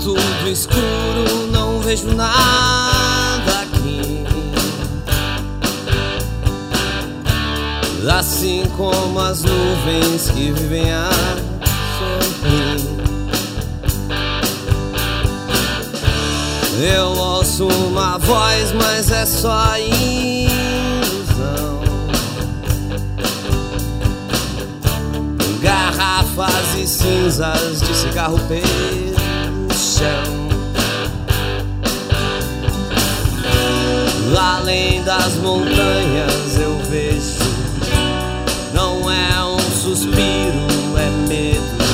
tudo escuro, não vejo nada aqui. Assim como as nuvens que vivem a sorrir. Eu ouço uma voz, mas é só ilusão. Garrafas e cinzas de cigarro pelo chão. Além das montanhas eu vejo, não é um suspiro, é medo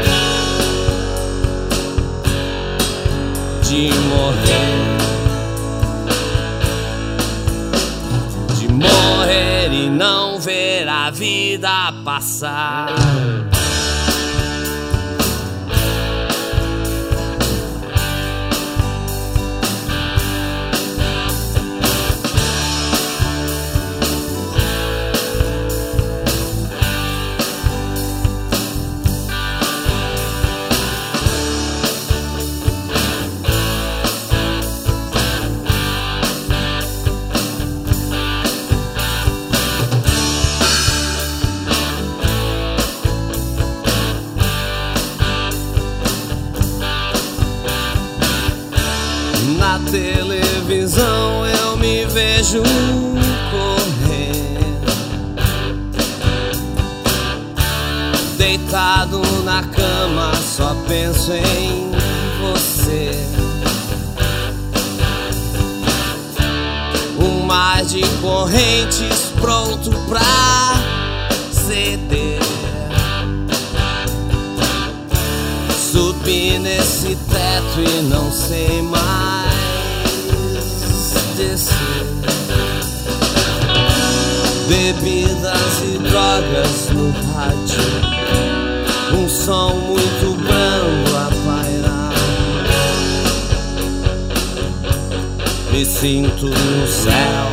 de morrer. De morrer e não ver a vida passar. Na televisão eu me vejo correr, deitado na cama, só penso em você. Um mar de correntes pronto pra ceder. Subi nesse teto e não sei mais descer. Bebidas e drogas no rádio, um som muito brando a pairar. Me sinto no céu,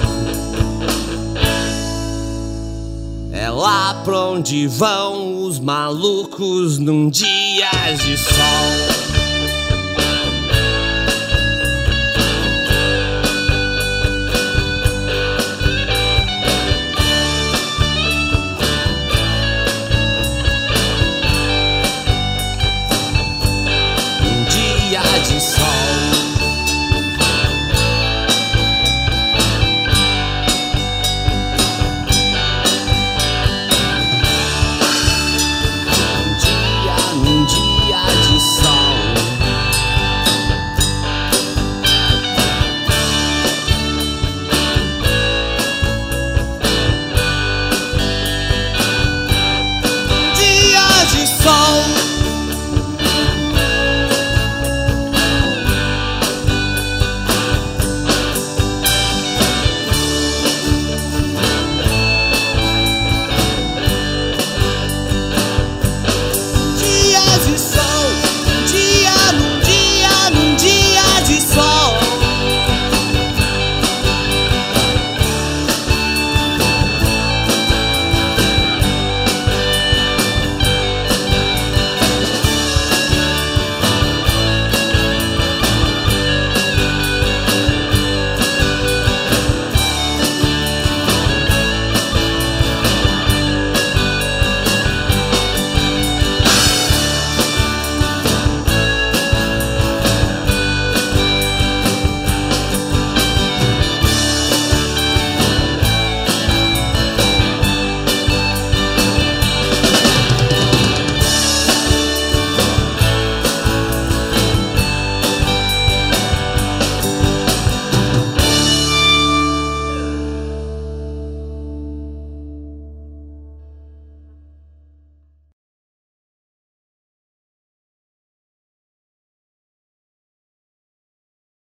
é lá pra onde vão os malucos num dia de sol.